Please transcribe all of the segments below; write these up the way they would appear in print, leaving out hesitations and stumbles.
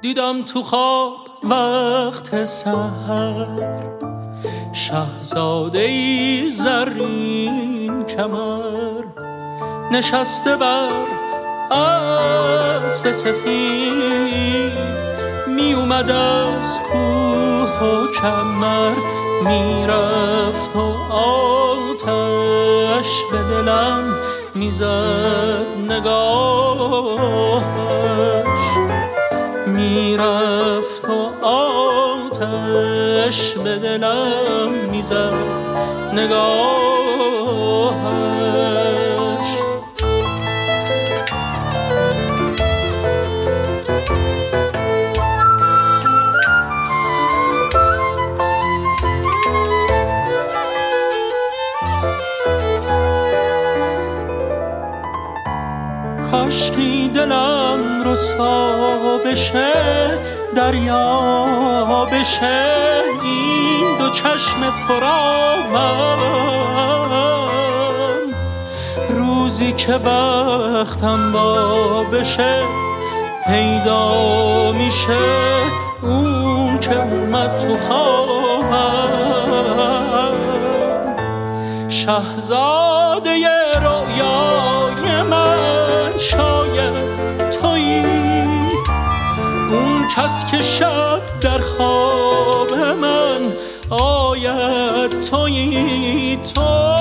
دیدم تو خواب وقت سحر شاهزاده‌ای زرین کمر، نشسته بر اسب سفید، می اومد از کوه و کمر، میرفت و آتش به دلم میزد نگاهش، میرفت و آتش به دلم میزد نگاهش. کاشکی دلم رسوا بشه، دریا بشه، این دو چشم پرآبم، روزی که بختم با بشه پیدا میشه اون که اومد تو خوابم. شاهزاده رویای من شاید تویی، اون کس که شب در خواب من آید تویی. تو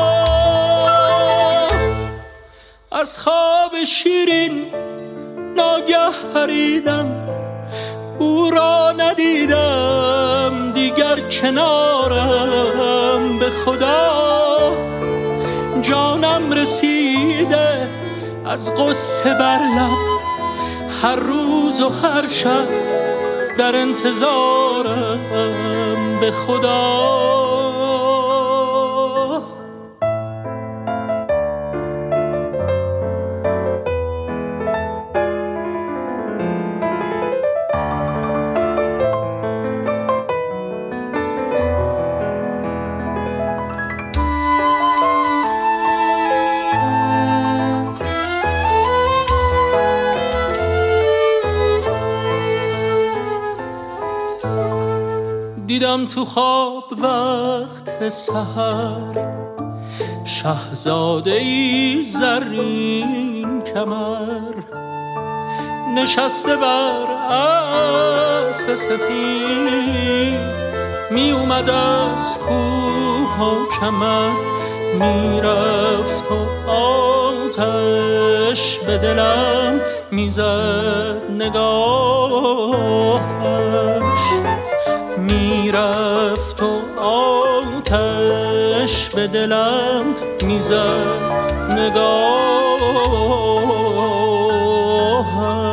از خواب شیرین ناگه پریدم، او را ندیدم دیگر کنارم، به خدا جانم رسیده از غصه بر لب، هر روز و هر شب در انتظارم، به خدا. دیدم تو خواب وقت سحر شاهزاده‌ای زرین کمر، نشسته بر اسب سفید، می اومد از کوه و کمر، میرفت و آتش به دلم میزد نگاهش، میرفت و آتش به دلم میزد نگاهش.